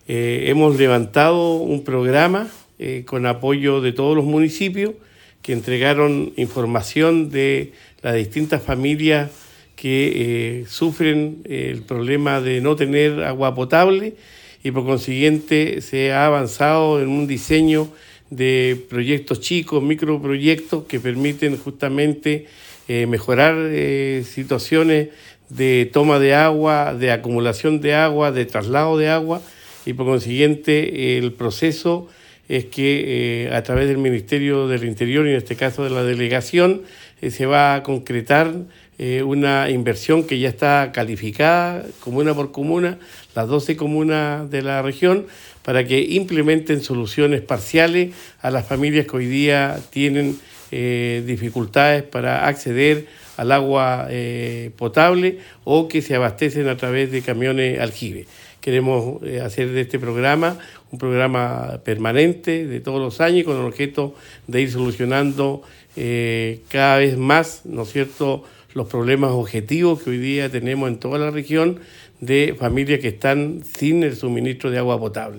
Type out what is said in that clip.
hemos levantado un programa con apoyo de todos los municipios que entregaron información de las distintas familias que sufren el problema de no tener agua potable, y por consiguiente se ha avanzado en un diseño de proyectos chicos, microproyectos que permiten justamente mejorar situaciones de toma de agua, de acumulación de agua, de traslado de agua, y por consiguiente el proceso es que a través del Ministerio del Interior, y en este caso de la delegación, se va a concretar una inversión que ya está calificada comuna por comuna, las 12 comunas de la región, para que implementen soluciones parciales a las familias que hoy día tienen dificultades para acceder al agua potable o que se abastecen a través de camiones aljibe. Queremos hacer de este programa un programa permanente de todos los años con el objeto de ir solucionando cada vez más, ¿no es cierto?, los problemas objetivos que hoy día tenemos en toda la región de familias que están sin el suministro de agua potable.